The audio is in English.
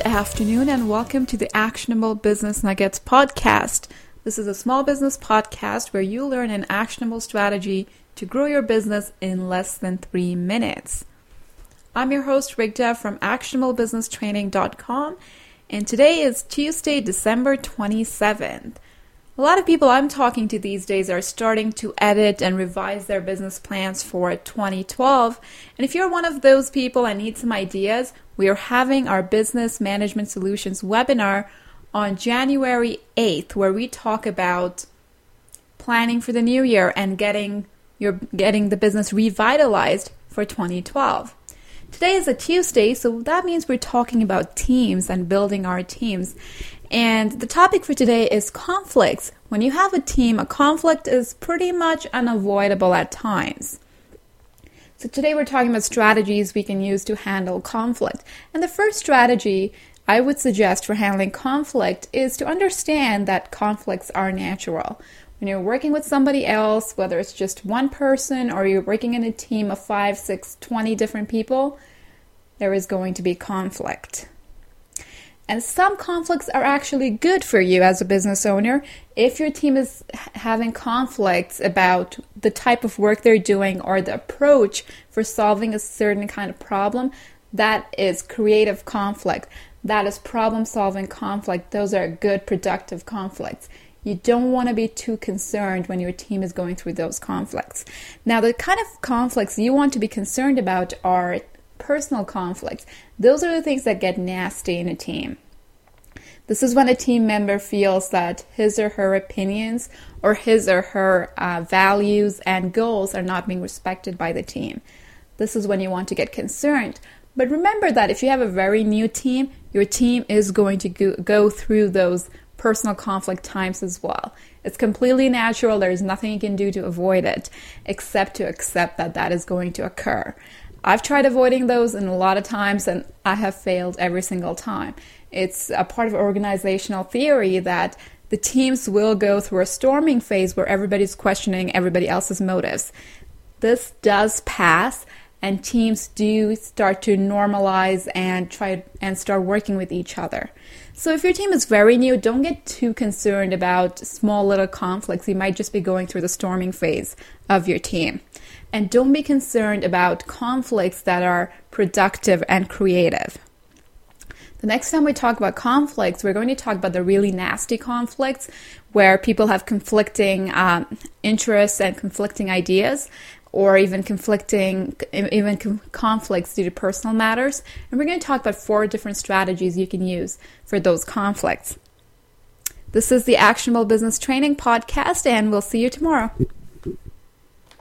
afternoon, and welcome to the Actionable Business Nuggets podcast. This is a small business podcast where you learn an actionable strategy to grow your business in less than 3 minutes. I'm your host, Rigda from actionablebusinesstraining.com, and today is Tuesday, December 27th. A lot of people I'm talking to these days are starting to edit and revise their business plans for 2012. And if you're one of those people and need some ideas, we are having our Business Management Solutions webinar on January 8th, where we talk about planning for the new year and getting the business revitalized for 2012. Today is a Tuesday, so that means we're talking about teams and building our teams. And the topic for today is conflicts. When you have a team, a conflict is pretty much unavoidable at times. So today we're talking about strategies we can use to handle conflict. And the first strategy I would suggest for handling conflict is to understand that conflicts are natural. When you're working with somebody else, whether it's just one person or you're working in a team of 5, 6, 20 different people, there is going to be conflict. And some conflicts are actually good for you as a business owner. If your team is having conflicts about the type of work they're doing or the approach for solving a certain kind of problem, that is creative conflict. That is problem-solving conflict. Those are good, productive conflicts. You don't want to be too concerned when your team is going through those conflicts. Now, the kind of conflicts you want to be concerned about are personal conflicts. Those are the things that get nasty in a team. This is when a team member feels that his or her opinions or his or her values and goals are not being respected by the team. This is when you want to get concerned. But remember that if you have a very new team, your team is going to go through those personal conflict times as well. It's completely natural. There's nothing you can do to avoid it except to accept that that is going to occur. I've tried avoiding those and a lot of times, and I have failed every single time. It's a part of organizational theory that the teams will go through a storming phase where everybody's questioning everybody else's motives. This does pass, and teams do start to normalize and try and start working with each other. So if your team is very new, don't get too concerned about small little conflicts. You might just be going through the storming phase of your team. And don't be concerned about conflicts that are productive and creative. The next time we talk about conflicts, we're going to talk about the really nasty conflicts where people have conflicting interests and conflicting ideas, or even conflicts due to personal matters. And we're going to talk about 4 different strategies you can use for those conflicts. This is the Actionable Business Training Podcast, and we'll see you tomorrow.